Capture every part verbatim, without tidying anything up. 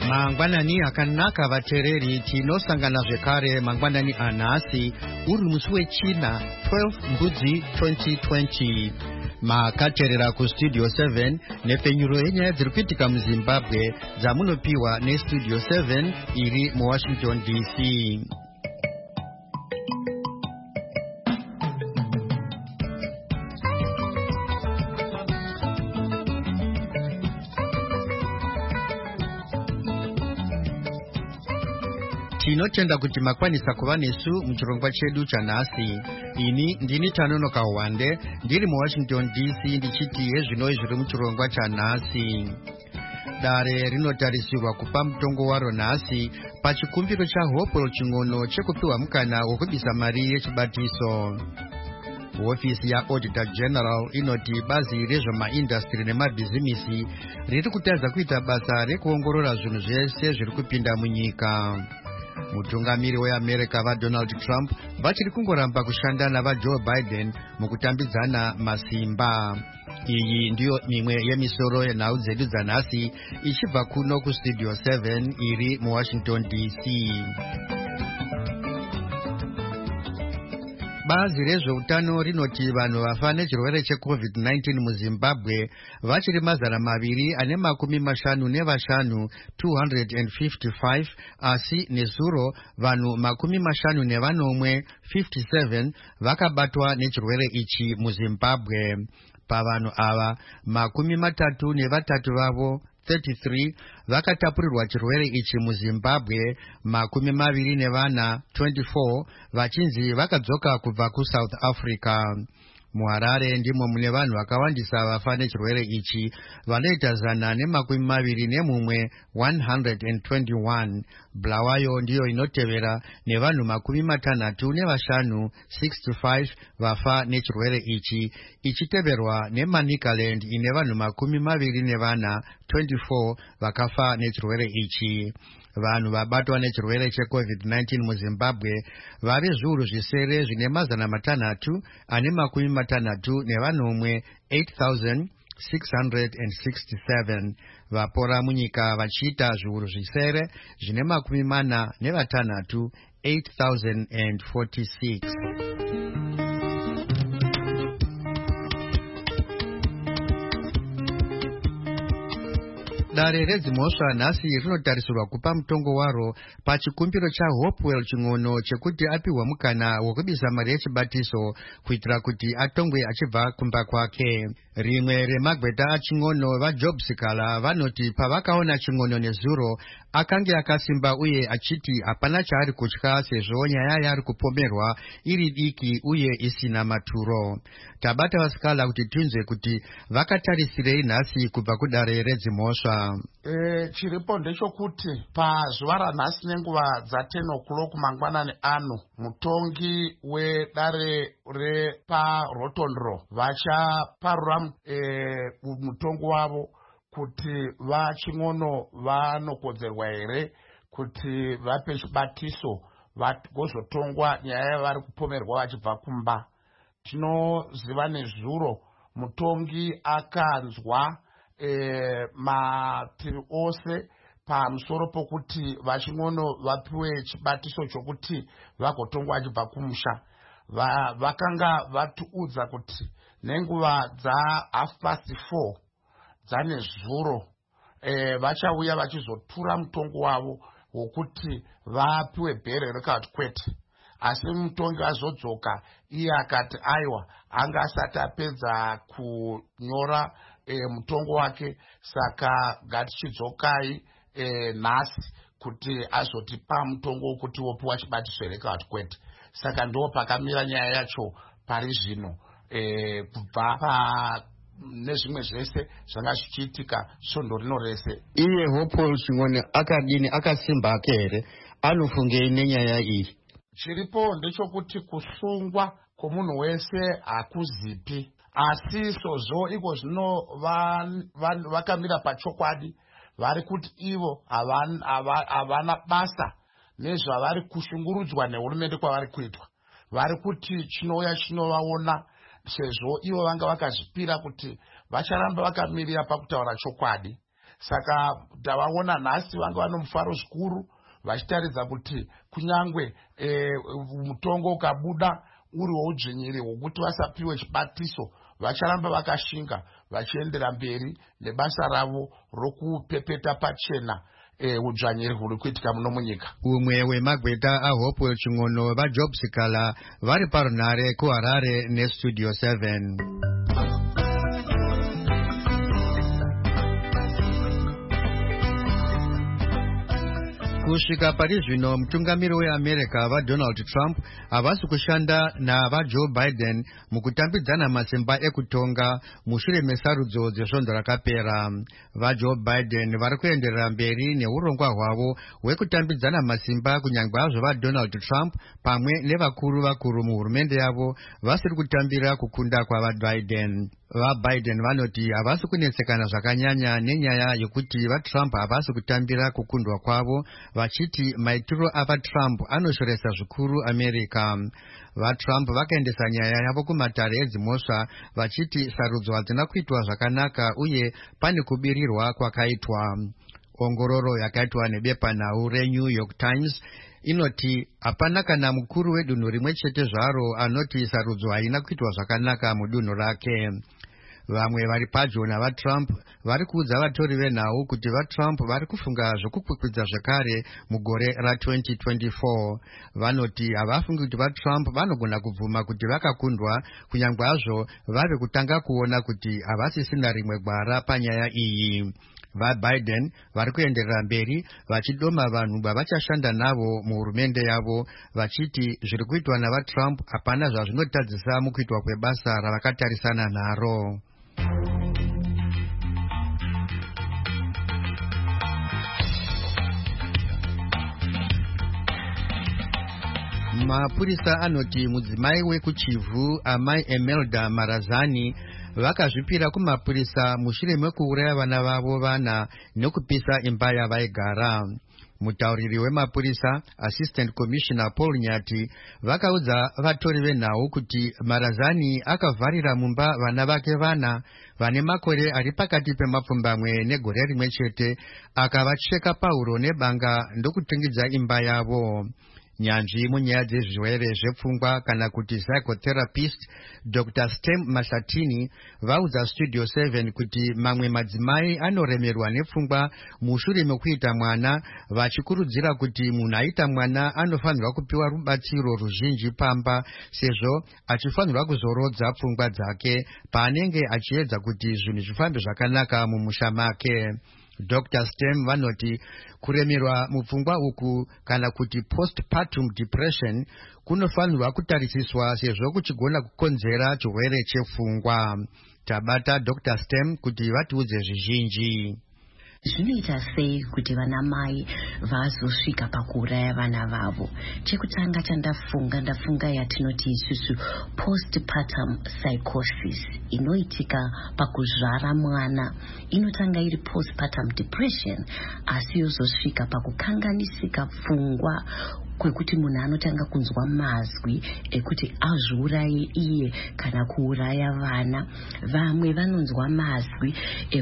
Mangwanani akanaka vatereri tinosangana zvekare mangwanani anhasi uri musi wechina twelve mbudzi twenty twenty. Makaterera kustudio seven nepfenyuro yenyaya dziri kuitika muZimbabwe dzamunopiwa nestudio seven iri muWashington D C. Tinotenda kuti makwanisa kuva nesu muchirongwa chedu chanhasi. Ini ndini Tanono Kawande ndiri muWashington D C ndichiti yezvinoi zviri muchirongwa chanhasi. Dare rinotarisirwa kupa mutongo waro nhasi pachikumbiro chaHopewell Chingono chekupiwa mukana wokubisa mari yechibatiso. Ofisi yaAuditor General inoti bazi rezvemaindastri nemabhizimisi riri kutadza kuita basa rekuongorora zvinhu zvese zviri kupinda munyika. Mutungamiri weAmerica vaDonald Trump vachiri kungoramba kushanda navaJoe Biden mukutambidzana masimba. Iyi ndiyo mimwe yemisoro yenhau dzedu dzanhasi ichibva kuno kustudio seven iri muWashington D C. Bazi rezveutano rinoti vanhu vafa nechirwere checovid nineteen muZimbabwe vachiri mazana maviri ane makumi mashanu nevashanu two hundred fifty-five, asi nezuro vanhu makumi mashanu nevanomwe fifty-seven vakabatwa nechirwere ichi muZimbabwe. Pavanhu ava makumi matatu nevatatu vavo thirty-three vakatapurirwa chirwere ichi muZimbabwe, makumi maviri nevana twenty-four vachinzi vakadzoka kubva kuSouth Africa. MuHarare ndimo mune vanhu vakawandisa vafa nechirwere ichi vanoita zana nemakumi maviri nemumwe one hundred twenty-one. Bulawayo ndiyo inotevera nevanhu makumi matanhatu nevashanu sixty-five vafa nechirwere ichi, ichiteverwa neManicaland ine vanhu makumi maviri nevana twenty-four vakafa nechirwere ichi. Vanhu vabatwa nechirwere checovid nineteen muZimbabwe vari zviuru zvisere zvine mazana matanhatu ane makumi matanhatu nevanomwe eight thousand six hundred sixty-seven. Vapora munyika vachiita zviuru zvisere zvine makumi mana nevatanhatu eight thousand forty-six. Dare redzimhosva nhasi rinotarisirwa kupa mutongo waro pachikumbiro chaHopewell Chingono chekuti apiwa mukana wokubisa mari yechibatiso kuitira kuti atongwe achibva kumba kwake. Rimwe remagweta aChingono vaJob Sikala vanoti pavakaona Chingono nezuro akange akasimba uye achiti hapana chaari kutya sezvo nyaya yari kupomerwa iri diki uye isina maturo. Tabata vaSikala kuti tinzwe kuti vakatarisirei nhasi kubva kudare redzimhosva. E, chiripo ndechokuti pazuva ranhasi nenguva dza-ten o'clock mangwanani ano mutongi wedare repaRotondro vachaparura e, mutongo wavo kuti vaChingono vanokodzerwa here kuti vape chibatiso vagozotongwa nyaya yavari kupomerwa vachibva kumba. Tinoziva nezuro mutongi akanzwa E, mativi ose pamusoro pokuti vaChingono vapiwe chibatiso chokuti vagotongwa achibva kumusha. Va, vakanga vatiudza kuti nenguva dza half past four dzane zuro e, vachauya vachizotura mutongo wavo wokuti vapiwe bhere rekati kwete. Asi mutongi azodzoka iye akati aiwa anga asati apedza kunyora E, mutongo wake, saka ngatichidzokai e, nhasi kuti azotipa mutongo wokuti wopiwa chibatiso here kana kuti kwete. Saka ndo pakamira nyaya yacho pari zvino e, kubva pa nezvimwe zvese zvanga zvichiitika svondo rino rese. Iye Hopewell Chingono akadini akasimba ake here anofungei nenyaya iyi? Chiripo ndechokuti kusungwa kwomunhu wese hakuzipi, asi sozvo iko zvino vakamira pachokwadi vari kuti ivo havana basa nezvavari kushungurudzwa nehurumende kwavari kuitwa. Vari kuti chinouya chinovaona sezvo ivo vanga vakazvipira kuti vacharamba vakamirira pakutaura chokwadi. Saka tavaona nhasi vanga vano mufaro zvikuru vachitaridza kuti kunyangwe e, mutongo ukabuda uri woudzvinyiri hwokuti vasapiwe chibatiso vacharamba vakashinga vachiendera mberi nebasa ravo rokupepeta pachena udzvanyiri huri kuitika muno munyika. Umwe wemagweta aHope Ching'ono vaJob Sikala vari parunhare kuHarare neStudio seven. Kusvika pari zvino mutungamiri weAmerica vaDonald Trump havasi kushanda navaJoe Biden mukutambidzana masimba ekutonga mushure mesarudzo dzesvondo rakapera. VaJoe Biden vari kuenderera mberi neurongwa hwavo hwekutambidzana masimba kunyangwe hazvo vaDonald Trump pamwe nevakuru vakuru muhurumende yavo vasiri kutambira kukunda kwavaBiden. VaBiden vanoti havasi kunetsekana zvakanyanya nenyaya yokuti vaTrump havasi kutambira kukundwa kwavo, vachiti maitiro avaTrump anoshoresa zvikuru America. VaTrump vakaendesa nyaya yavo kumatare edzimhosva vachiti sarudzo hadzina kuitwa zvakanaka uye pane kubirirwa kwakaitwa. Ongororo yakaitwa nebepanhau reNew York Times inoti hapana kana mukuru wedunhu rimwe chete zvaro anoti sarudzo haina kuitwa zvakanaka mudunhu rake. Vamwe vari padyo navaTrump vari kuudza vatori venhau kuti vaTrump vari kufunga zvokukwikwidza zvakare mugore ratwenty twenty-four. Vanoti havafungi kuti vaTrump vanogona kubvuma kuti vakakundwa kunyangwe hazvo vave kutanga kuona kuti havasisina rimwe gwara panyaya iyi. VaBiden vari kuenderera mberi vachidoma vanhu vavachashanda navo muhurumende yavo vachiti zviri kuitwa navaTrump hapana zvazvinotadzisa mukuitwa kwebasa ravakatarisana naro. Mapurisa anoti mudzimai wekuchivhu amai Emelda Marazani vakazvipira kumapurisa mushure mekuuraya vana vavo vana nekupisa imba yavaigara. Mutauriri wemapurisa Assistant Commissioner Paul Nyati vakaudza vatori venhau kuti Marazani akavharira mumba vana vake vana vane makore ari pakati pemapfumbamwe negore rimwe chete akavacheka pauro nebanga ndokutingidza imba yavo. Nyanzvi munyaya dzezvirwere zvepfungwa kana kuti psychotherapist Doctor Stem Mashatini vaudza Studio seven kuti mamwe madzimai anoremerwa nepfungwa mushure mekuita mwana, vachikurudzira kuti munhu aita mwana anofanirwa kupiwa rubatsiro ruzhinji pamba sezvo achifanirwa kuzorodza pfungwa dzake paanenge achiedza kuti zvinhu zvifambe zvakanaka mumusha make. Doctor Stem vanoti kuremerwa mupfungwa uku kana kuti postpartum depression kunofanirwa kutarisiswa sezvo kuchigona kukonzera chirwere chepfungwa. Tabata Doctor Stem kuti vatiudze zvizhinji. Zvinoita sei kuti vana mai vazosvika pakuuraya vana vavo? Chekutanga chandafunga ndafunga yatinoti isusu postpartum psychosis inoitika pakuzvara mwana. Inotanga iri postpartum depression asi yozosvika pakukanganisika pfungwa kwekuti munhu anotanga kunzwa mazwi ekuti azviuraye iye kana kuuraya vana. Vamwe vanonzwa mazwi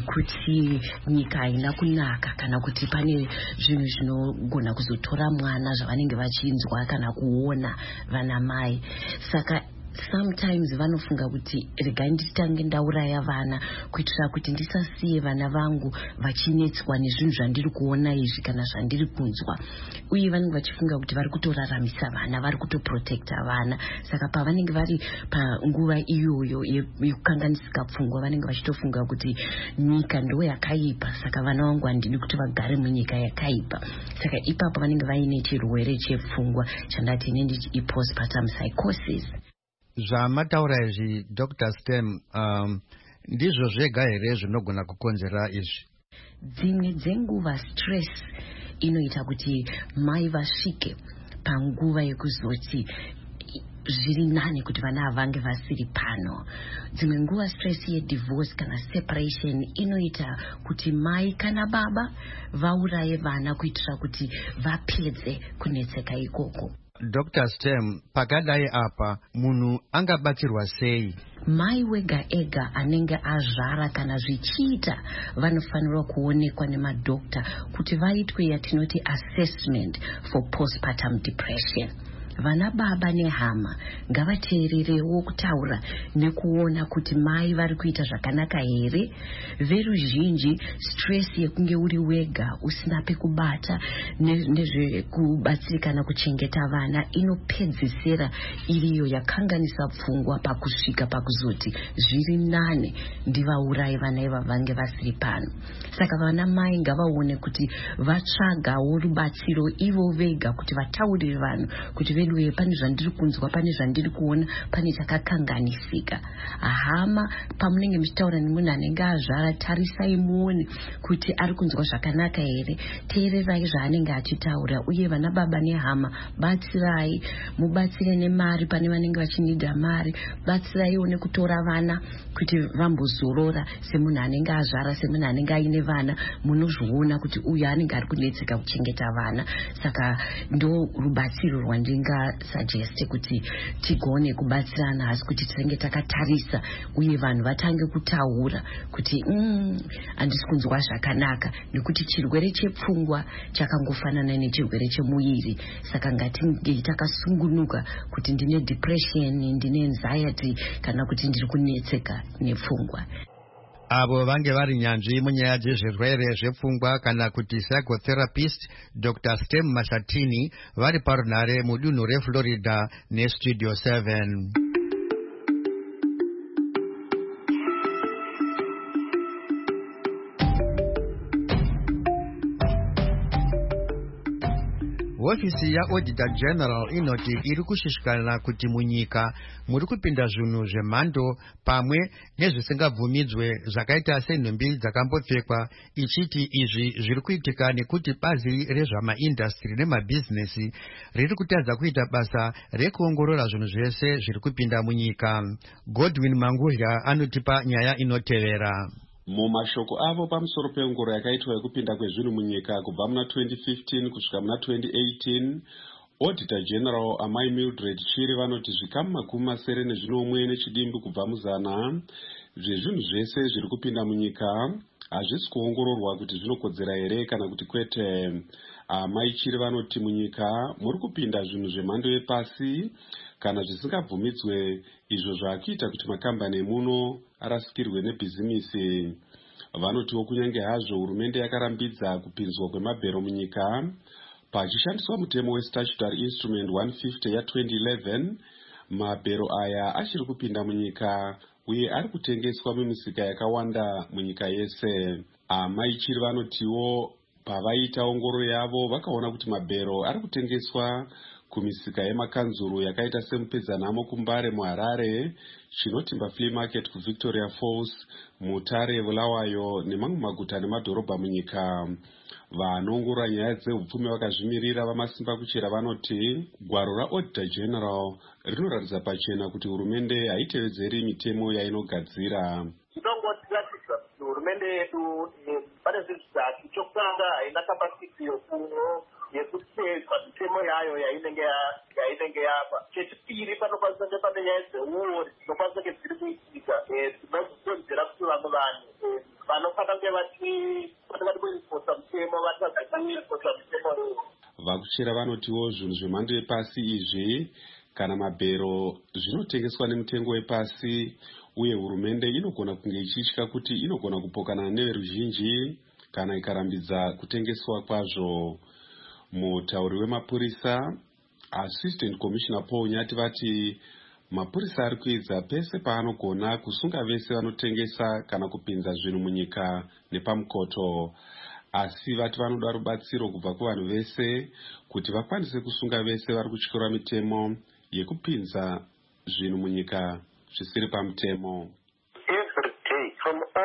ekuti nyika haina kunaka kana kuti pane zvinhu zvinogona kuzotora mwana zvavanenge vachinzwa kana kuona vana mai. Saka sometimes vanofunga kuti regai nditange ndauraya vana kuitira kuti ndisasiye vana vangu vachinetswa nezvinhu zvandiri kuona izvi kana zvandiri kunzwa. Uye vanenge vachifunga kuti vari kutoraramisa vana, vari kutoprotecta vana. Saka pavanenge vari panguva iyoyo yekukanganisika pfungwa vanenge vachitofunga kuti nyika ndo yakaipa, saka vana vangu handidi kuti vagare munyika yakaipa. Saka ipapo vanenge vaine chirwere chepfungwa chandati nenditi i-postpartum psychosis. Zvamataura izvi Doctor Stem um, ndizvo zvega here zvinogona kukonzera izvi? Dzimwe dzenguva stress inoita kuti mai vasvike panguva yekuzoti zviri nani kuti vana havange vasiri pano. Dzimwe nguva stress yedivorce kana separation inoita kuti mai kana baba vauraye vana kuitira kuti vapedze kunetseka ikoko. Doctor Stem, pakadai apa munhu angabatsirwa sei? Mai wega ega anenge azvara kana zvichiita vanofanirwa kuonekwa nemadokta kuti vaitwe yatinoti assessment for postpartum depression. Vana baba nehama ngavateererewo kutaura nekuona kuti mai vari kuita zvakanaka here. Veruzhinji stress yekunge uri wega usina pekubata nezvekubatsirikana kuchengeta vana inopedzisira iriyo yakanganisa pfungwa pakusvika pakuzoti zviri nane ndivaurayi vana iva vange vasiri pano. Saka vana mai ngavaone kuti vatsvagawo rubatsiro ivo vega kuti vataurire vanhu kuti vedu pane zvandiri kunzwa, pane zvandiri kuona, pane chakakanganisika. Hama pamunenge muchitaura nemunhu anenge azvara, tarisai muone kuti ari kunzwa zvakanaka here. Teererai zvaanenge achitaura. Uye vana baba nehama batsirai, mubatsire nemari pane vanenge vachinida mari. Batsiraiwo nekutora vana kuti vambozorora semunhu anenge azvara, semunhu anenge aine vana. Munozviona kuti uyu anenge ari kunetseka kuchengeta vana. Saka ndo rubatsiro rwandinga suggest kuti tigone kubatsirana, asi kuti tinenge takatarisa uye vanhu vatange kutaura kuti mm, handisi kunzwa zvakanaka, nekuti chirwere chepfungwa chakangofanana nechirwere chemuiri. Saka ngatinge takasungunuka kuti ndine depression, ndine anxiety kana kuti ndiri kunetseka nepfungwa. Avo vange vari nyanzvi munyaya dzezvirwere zvepfungwa kana kuti psychotherapist Doctor Stem Mashatini vari parunhare mudunhu reFlorida neStudio seven. Ofisi yaAuditor General inoti iri kushishikana kuti munyika muri kupinda zvinhu zvemhando pamwe nezvisingabvumidzwe zvakaita senhumbi dzakambopfekwa, ichiti izvi zviri kuitika nekuti bazi rezvamaindastri nemabhizinesi riri kutadza kuita basa rekuongorora zvinhu zvese zviri kupinda munyika. Godwin Mangurya anotipa nyaya inotevera. Mumashoko avo pamusoro pengoro yakaitwa yekupinda kwezvinhu munyika kubva muna twenty fifteen kusvika muna twenty eighteen, Auditor General Amai Mildred Chiri vanoti zvikamu makumi masere nezvinomwe nechidimbu kubva muzana zvezvinhu zvese zviri kupinda munyika hazvisi kuongororwa kuti zvinokodzera here kana kuti kwete. Amai Chiri vanoti munyika muri kupinda zvinhu zvemhando yepasi kana zvisingabvumidzwe, izvo zvaakuita kuti makambani emuno arasikirwe nebhizimisi. Vanotiwo kunyange hazvo hurumende yakarambidza kupinzwa kwemabhero munyika pachishandiswa mutemo weStatutory Instrument one fifty ya twenty eleven, mabhero aya achiri kupinda munyika uye ari kutengeswa mumisika yakawanda munyika yese. Amai Chiri vanotiwo pavaita ongororo yavo vakaona kuti mabhero ari kutengeswa kumisika yemakanzuru yakaita semupedzanhamo kuMbare muHarare, Chinotimba Flea Market kuVictoria Falls, Mutare, Bulawayo nemamwe maguta nemadhorobha munyika. Vanoongorora nyaya dzehupfumi vakazvimirira vamasimba kuchera vanoti gwaro raAuditor General rinoratidza pachena kuti hurumende haitevedzeri mitemo yainogadzira. Tinongotiratidza kuti hurumende yedu pane zvizazi. Chokutanga haina kapasiti yekutedza mitemo yayo yainenge yainenge yapa. Chechipiri panokwanisa kunge pane nyaya dzeuori dzinokwanisa kunge dziri kuitika dzinokonzera kuti vamwe vanhu vanofana kunge vari kuenforsa mutemo vatadzakuenforsa mutemo iwo. Vakuchera vanotiwo zvinhu zvemhando yepasi izvi kana mabhero zvinotengeswa nemutengo wepasi, uye hurumende inogona kunge ichitya kuti inogona kupokana neveruzhinji kana ikarambidza kutengeswa kwazvo. Mutauri wemapurisa Assistant Commissioner Paul Nyati vati mapurisa ari kuedza pese paanogona kusunga vese vanotengesa kana kupinza zvinhu munyika nepamukoto, asi vati vanoda rubatsiro kubva kuvanhu vese kuti vakwanise kusunga vese vari kutyora mitemo yekupinza zvinhu munyika zvisiri pamutemo. Every day from all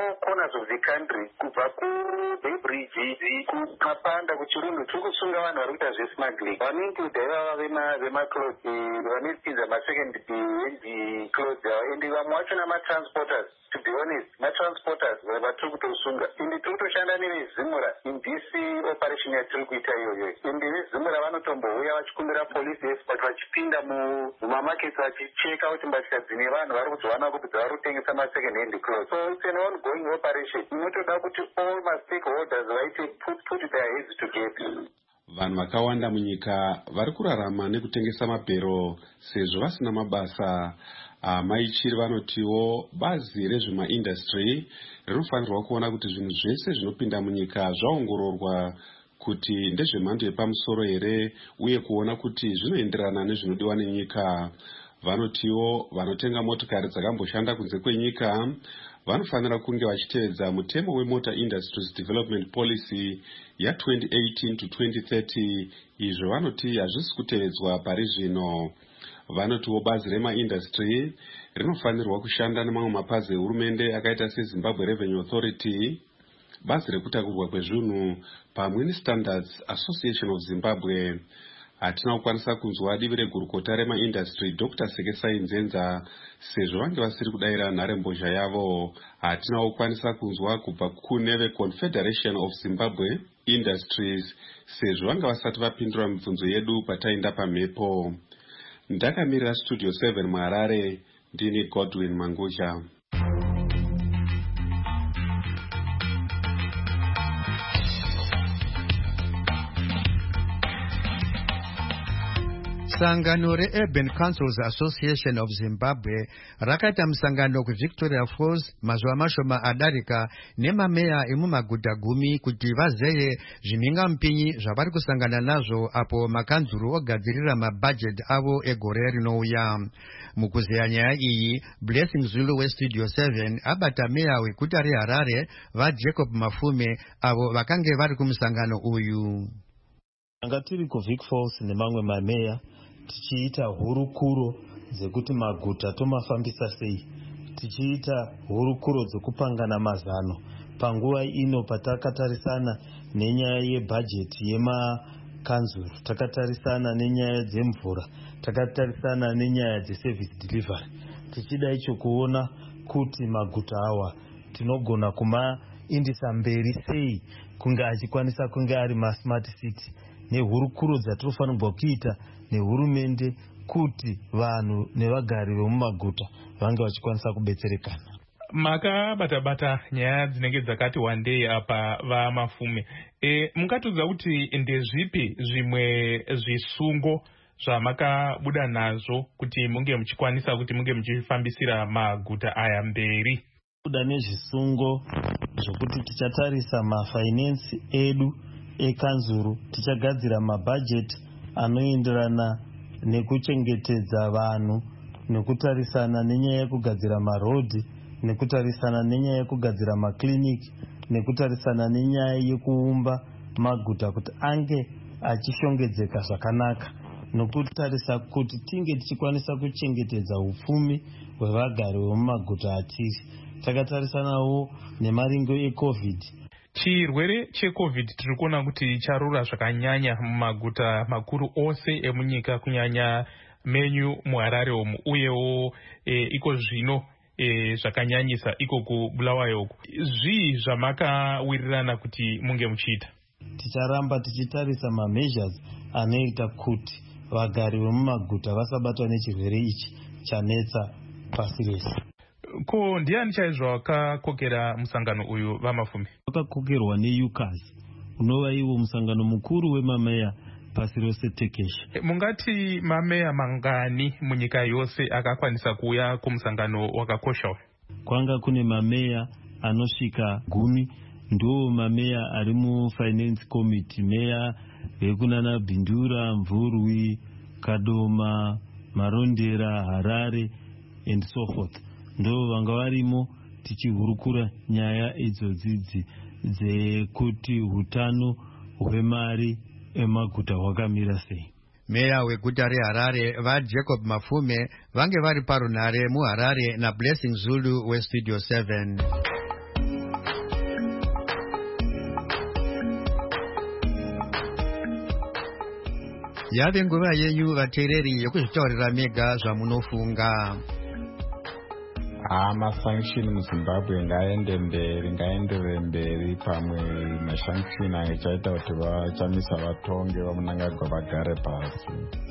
all corners of the country, kubva kuBay Bridge kupanda kuchirundu tiri kusunga vanhu vari kuita zvesmuggling. Vanoinclude ivava vemaclothes, vanoidza masecond hand clothes ende vamwe vacho namatransporters. To be honest, matransporters vatiri kutosunga ende tiri kutoshanda nevezimura in this operation yatiri kuita iyoyo. Ende vezimura vanotombouya vachikumbira police escort vachipinda mumamakets vachicheka kuti mbatya dzine vanhu vari kuzowana kuti dzavari kutengesa masecond hand clothes. So it's an ongoing operation. Inotoda kuti all my stakeholders vaite put, put their heads together. Vanhu vakawanda munyika vari kurarama nekutengesa mabhero sezvo vasina mabasa. Amaichiri vanotiwo bazi rezvemaindastry rinofanirwa kuona kuti zvinhu zvese zvinopinda munyika zvaongororwa kuti ndezvemhando yepamusoro here uye kuona kuti zvinoenderana nezvinodiwa nenyika. Vanotiwo vanotenga motokari dzakamboshanda kunze kwenyika vanofanira kunge vachitevedza mutemo weMotor Industries Development Policy ya twenty eighteen to twenty thirty. Izvo vanoti hazvisi kutevedzwa pari zvino. Vanotiwo bazi remaindastry rinofanirwa kushanda nemamwe mapazi ehurumende akaita seZimbabwe Revenue Authority, bazi rekutakurwa kwezvinhu pamwe neStandards Association of Zimbabwe. Hatina kukwanisa kunzwa divi regurukota remaindastry Doctor Sekesai Nzenza sezvo vange vasiri kudayira nharembozha yavo. Hatina kukwanisa kunzwa kubva kune veConfederation of Zimbabwe Industries sezvo vange vasati vapindura mibvunzo yedu pataenda pamhepo. Ndakamirira Studio seven muHarare, ndini Godwin Mangusha. Sangano re-Urban Councils Association of Zimbabwe rakaita musangano kuVictoria Falls mazuva mashoma adarika nemameya emumaguta gumi kuti vazeye zvimhingamupinyi zvavari kusangana nazvo apo makanzuru ogadzirira mabhajeti avo egore rinouya. Mukuzeya nyaya iyi, Blessing Zulu weStudio seven abata meya weguta reHarare vaJacob Mafume avo vakange vari kumusangano uyu. Tanga tiri kuVic Falls nemamwe mameya tichiita hurukuro dzekuti maguta tomafambisa sei, tichiita hurukuro dzokupangana mazano panguva ino patakatarisana nenyaya yebhajeti yemakanzuru, takatarisana nenyaya dzemvura, takatarisana nenyaya dzeservice delivery, tichida icho kuona kuti maguta awa tinogona kumaindisa mberi sei kunge achikwanisa kunge ari masmart city, nehurukuro dzatinofanirwa kuita nehurumende kuti vanhu nevagari vemumaguta vange vachikwanisa kubetserekana. Makabata-bata nyaya dzinenge dzakati wandei apa vaMafume. E, mungatiudza kuti ndezvipi zvimwe zvisungo zvamakabuda nazvo kuti munge muchikwanisa kuti munge muchifambisira maguta aya mberi? Kuda nezvisungo zvokuti tichatarisa mafinance edu ekanzuru, tichagadzira mabhajeti anoenderana nekuchengetedza vanhu, nekutarisana nenyaya yekugadzira marodhi, nekutarisana nenyaya yekugadzira makliniki, nekutarisana nenyaya yekuumba maguta kuti ange achishongedzeka zvakanaka, nokutarisa kuti tinge tichikwanisa kuchengetedza upfumi hwevagari vemumaguta atiri. Takatarisanawo nemaringo eCovid. Chirwere cheCovid tiri kuona kuti charura zvakanyanya mumaguta makuru ose emunyika, kunyanya menyu muHarare umu, uyewo e, iko zvino e, zvakanyanyisa iko kuBulawayo uku. Zvii zvamakawirirana kuti munge muchiita? Ticharamba tichitarisa mameasures anoita kuti vagari vemumaguta vasabatwa nechirwere ichi chanetsa pasi rese. Ko ndiani chaizvo wakakokera musangano uyu vaMafume? Wakakokerwa neUCAS, unova iwo musangano mukuru wemameya pasi rose tekeshe. Mungati mameya mangani munyika yose akakwanisa kuuya kumusangano wakakosha uyu? Kwanga kune mameya anosvika gumi, ndo mameya ari mufinance committee, meya vekunana Bindura, Mvurwi, Kadoma, Marondera, Harare and so forth. Ndo vanga varimo tichihurukura nyaya idzodzidzi dzekuti hutano hwemari emaguta hwakamira sei. Meya weguta reHarare vaJacob Mafume vange vari parunhare muHarare naBlessing Zulu weStudio seven. yave nguva yenyu vateereri yekuzvitaurira mega zvamunofunga. Ah, masanction muZimbabwe ngaende mberi, ngaenderere mberi, pamwe masanction achaita kuti vachamisa vatonge vamunangagwa vagare pasi.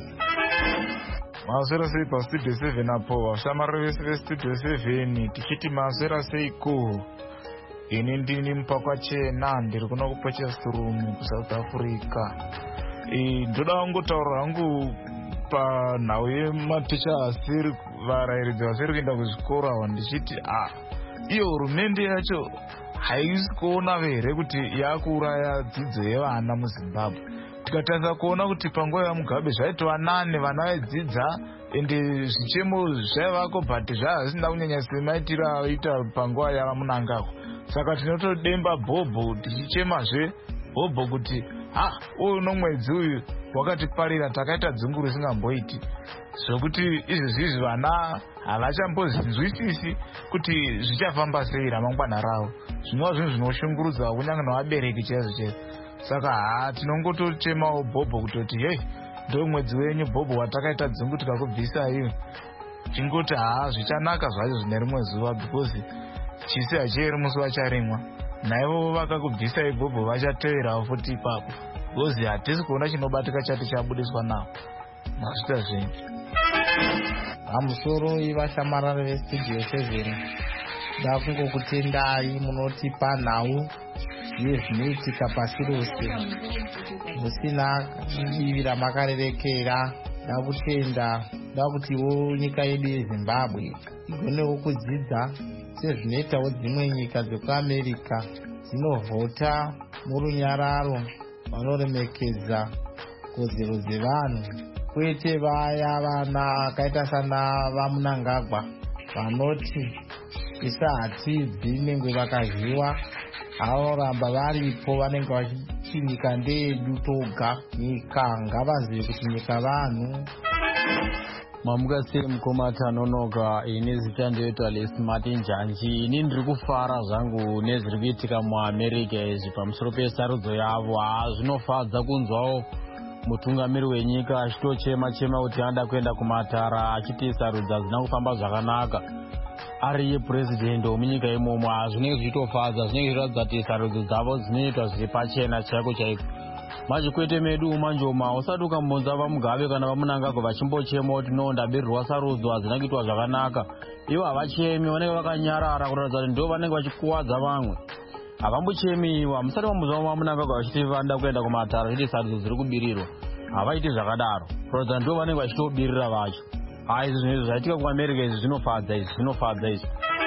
Mazera sei pastudio seven apo vashamarira vese vestudio seven tichiti mazera seiko. Ini ndini Mpakwachena ndiri kuno kuPotchefstroom kuSouth Africa. E ndoda kungotaura hangu panhau yematicha asiri varairidzi vasiri kuenda kuzvikora ndichiti ah iyo hurumende yacho haisi kuona here kuti yakuuraya dzidzo yevana muZimbabwe. Tikatarisa kuona kuti panguva yaMugabe zvaitova nane vana vaidzidza ende zvichemo zvaivako but zvazvisina kunyanya semaitiro aita panguva yavaMunangagwa. Saka tinotodemba Bhobho tichichemazve Bhobho kuti ah uyu nomwedzi uyu wakatiparira takaita dzunguru isingamboiti, zvokuti izvezvi izvi vana havachambozvinzwisisi kuti zvichafamba sei ramangwana ravo. Zvinova zvinhu zvinoshungurudza kunyange navabereki chaizvo chaizvo. Saka ha tinongotochemawo Bhobho kutoti hei ndo mwedzi wenyu Bhobho watakaita dzungu tikakubvisai, chingoti ha zvichanaka zvacho zvine rimwe zuva because chisi hachieri musi vacharimwa. Naivo vakakubvisai Bhobho vachateverawo futi ipapo because hatisi kuona chinobatika chati chabudiswa navo. Mazvita zvenyu pamusoro ivashamarari vestudio seven da kungokutendai munotipa nhau yezvinoitika pasi rose musina divi ramakarerekera. Da kutenda da kutiwo nyika yedu yeZimbabwe igonewo kudzidza sezvinoitawo dzimwe nyika dzekuAmerica dzinovhota murunyararo vanoremekeza kodzero dzevanhu, kwete vaya vana akaita sana vaMunangagwa vanoti isa hatibvi nengwe vakazviwa vanoramba varipo, vanenge vachiti nyika ndeyedu toga. Nyika ngavazive kuti nyika vanhu. Mamukasiri mukoma Tanonoka, ini zita ndoitwa Lesmart Njanji. Ini ndiri kufara zvangu nezviri kuitika muAmerica izvi pamusoro pesarudzo yavo. Zvinofadza kunzwawo mutungamiri wenyika achitochema chema kuti anda kuenda kumatara achiti sarudzo hadzina kufamba zvakanaka ari yepurezidendi wemunyika imomo. Zvinenge zvichitofadza, zvinenge zvichiratidza kuti sarudzo dzavo dzinoitwa zviri pachena chaiko chaiko. Machikwete medu manjoma usati ukambonza vaMugabe kana vaMunangagwa vachimbochema kuti no ndabirirwa sarudzo hadzina kuitwa zvakanaka, ivo havachemi, vanenge vakanyarara kuratidza kuti ndo vanenge vachikuwadza vamwe. Havambochemiwa. Musati vambonzwa vaMunangagwa vachiti vanda kuenda kumatara zvichiti sarudzo dziri kubirirwa, havaiti zvakadaro kuratidza ndo vanenge vachitobirira vacho. Ah, izvi zvinhu zvaitika kuAmerica izvi zvinofadza, izvi zvinofadza izvi.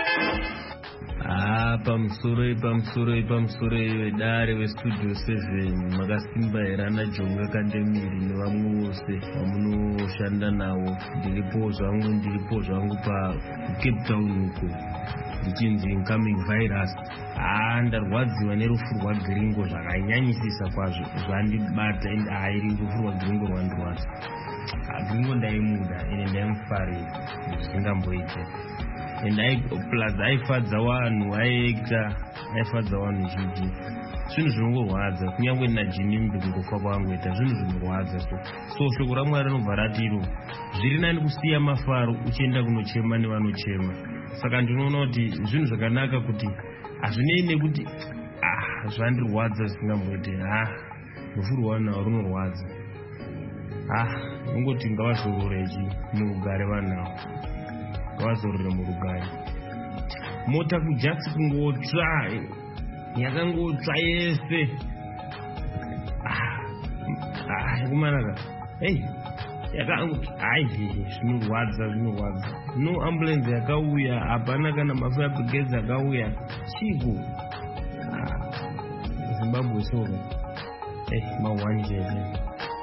Ah, pamusoro pamusoro pamusoro vedare vestudio seven makasimba here ana Jonga Kandemiri nevamwe vose vamunoshanda navo. Ndiripo zvangu ndiripo zvangu paCape Town uko ndichinzi incoming virus. Ah, ndarwadziwa nerufu rwaGringo zvakanyanyisisa kwazvo zvandibata ende hairi rufu rwaGringo rwandirwadza. Gringo ndaimuda ene ndaimufarira zvisingamboite ende plus aifadza vanhu, aiekta aifadza vanhu zhinji. Zvinhu zvinongorwadza kunyange najini mbiri kufa kwangoita zvinhu zvinorwadza. So so shoko raMwari rinobva ratiro zviri nani kusiya mafaro uchienda kunochema nevanochema. Saka ndinoona kuti zvinhu zvakanaka kuti hazvinei nekuti ah zvandirwadza zvisingamboite. Ah rufu rwanhau runorwadza. Ah, ngoti ngavazororechi murugare vanhau, ngavazorore murugare. Mota kujasi kungotsva, yakangotsva yese. Ah, ah, yakumanaka. Hey, yakangotsva, ai, zvinorwadza, zvinorwadza. No ambulance yakauya, hapana kana mafire brigades yakauya. Chiko. Ah, Zimbabwe soka. Eh, mawani jeje.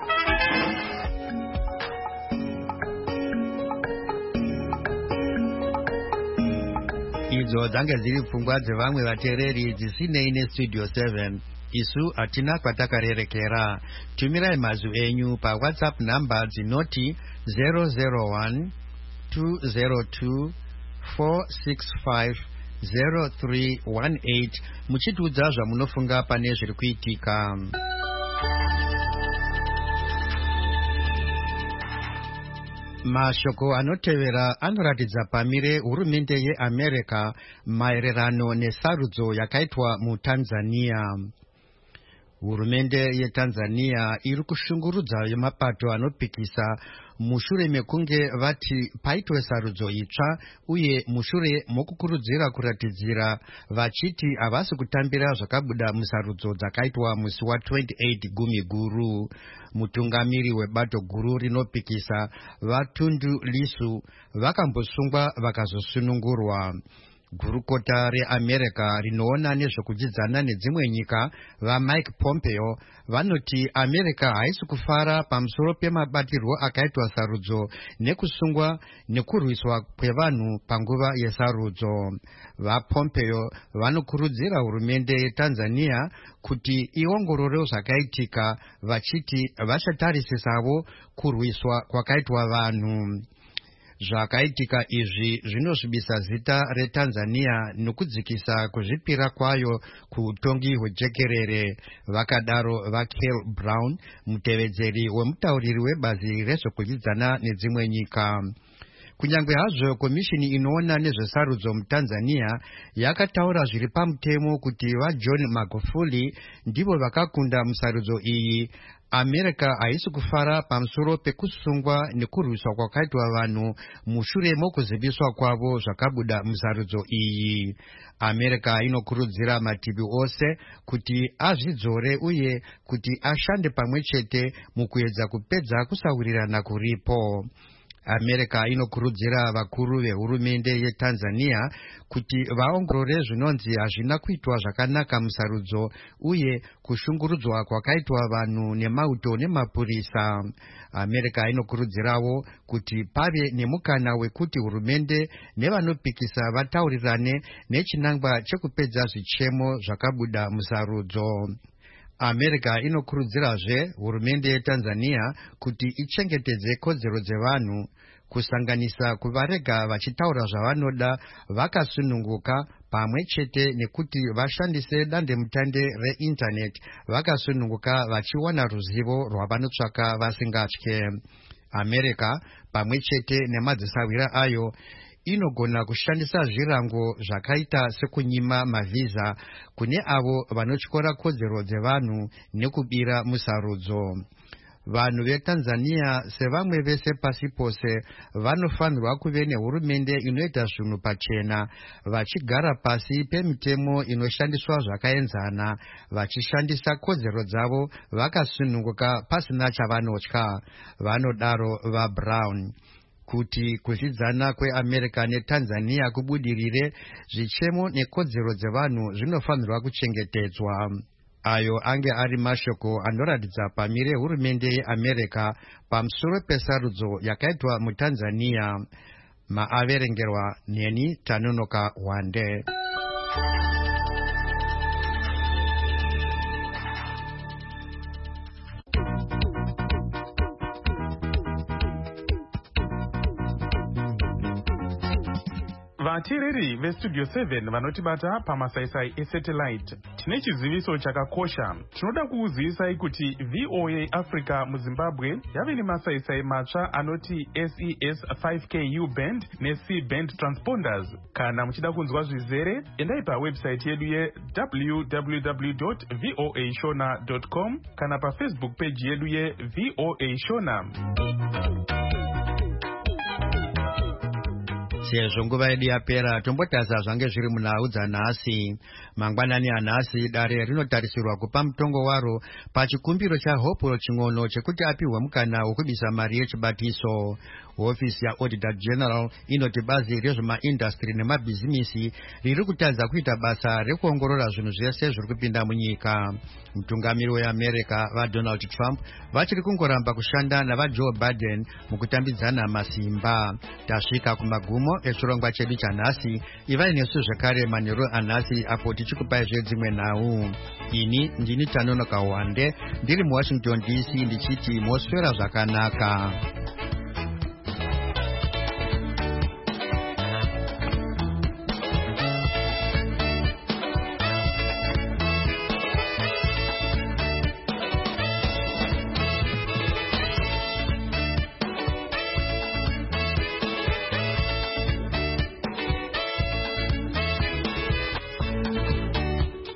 Idzo dzange dziri pfungwa dzevamwe vateereri dzisinei nestudio seven. Isu hatina kwatakarerekera. Tumirai mazwi enyu paWhatsApp namba dzinoti zero zero one two zero two four six five zero three one eight muchitiudza zvamunofunga pane zviri kuitika. mashoko anotevera anoratidza pamire hurumende yeamerica maererano nesarudzo yakaitwa mutanzania. Hurumende yetanzania iri kushungurudza mapato anopikisa mushure mekunge vati paitwe sarudzo itsva uye mushure mokukurudzira kuratidzira vachiti havasi kutambira zvakabuda musarudzo dzakaitwa musi wa28 gumi guru. Mutungamiri webato guru rinopikisa vaTundu Lissu vakambosungwa vakazosunungurwa. Gurukota reAmerica rinoona nezvekudzidzana nedzimwe nyika vaMike Pompeo vanoti America haisi kufara pamusoro pemabatirwo akaitwa sarudzo nekusungwa nekurwiswa kwevanhu panguva yesarudzo. VaPompeo vanokurudzira hurumende yeTanzania kuti iongorore zvakaitika vachiti vachatarisisavo kurwiswa kwakaitwa vanhu. Zvakaitika izvi zvinosvibisa zita reTanzania nekudzikisa kuzvipira kwayo kuutongi hwejekerere, vakadaro vaCarl Brown, mutevedzeri wemutauriri webazi rezvekudzidzana nedzimwe nyika. Kunyange hazvo komishini inoona nezvesarudzo muTanzania yakataura zviri pamutemo kuti vaJohn Magufuli ndivo vakakunda musarudzo iyi, America haisi kufara pamusoro pekusungwa nekurwiswa kwakaitwa vanhu mushure mokuziviswa kwavo zvakabuda musarudzo iyi. America inokurudzira mativi ose kuti azvidzore uye kuti ashande pamwe chete mukuedza kupedza kusawirirana kuripo. America inokurudzira vakuru vehurumende yeTanzania kuti vaongorore zvinonzi hazvina kuitwa zvakanaka musarudzo uye kushungurudzwa kwakaitwa vanhu nemauto nemapurisa. America inokurudzirawo kuti pave nemukana wekuti hurumende nevanopikisa vataurirane nechinangwa chekupedza zvichemo zvakabuda musarudzo. America inokurudzirazve hurumende yeTanzania kuti ichengetedze kodzero dzevanhu, kusanganisa kuvarega vachitaura zvavanoda vakasununguka, pamwe chete nekuti vashandise dandemutande reinternet vakasununguka vachiwana ruzivo rwavanotsvaka vasingatye. America pamwe chete nemadzisawira ayo inogona kushandisa zvirango zvakaita sekunyima mavhiza kune avo vanotyora kodzero dzevanhu nekubira musarudzo. Vanhu veTanzania sevamwe vese pasi pose vanofanirwa kuve nehurumende inoita zvinhu pachena, vachigara pasi pemitemo inoshandiswa zvakaenzana, vachishandisa kodzero dzavo vakasununguka pasina chavanotya, vanodaro vaBrown. Kuti kuzvidzana kweAmerica neTanzania kubudirire, zvichemo nekodzero dzevanhu zvinofanirwa kuchengetedzwa. Ayo ange ari mashoko anoratidza pamire hurumende yeAmerica pamusoro pesarudzo yakaitwa muTanzania. Maaverengerwa neni Tanonoka Wande. vateereri vestudio seven vanotibata pamasaisai esatellite, tine chiziviso chakakosha. Tinoda kuuzivisai kuti V O A Africa muZimbabwe yave nemasaisai matsva anoti S E S five K U band neC band transponders. Kana muchida kunzwa zvizere, endai pawebsite yedu ye w w w dot voa shona dot com kana pafacebook page yedu ye V O A Shona. Sezvo nguva yedu yapera, tombotasa zvange zviri munhau dzanhasi. Mangwanani anhasi dare rinotarisirwa kupa mutongo waro pachikumbiro chaHope Ching'ono chekuti apihwe mukana wokubisa mari yechibatiso. Hofisi yaAuditor General inoti bazi rezvemaindastri nemabhizimisi riri kutadza kuita basa rekuongorora zvinhu zvese zviri kupinda munyika. Mutungamiri weAmerica vaDonald Trump vachiri kungoramba kushanda navaJoe Biden mukutambidzana masimba. Tasvika kumagumo echirongwa chedu chanhasi. Ivai nesu zvekare manheru anhasi apo tichikupai zvedzimwe nhau. Ini ndini Tanonoka Wande ndiri muWashington D C ndichiti moswera zvakanaka.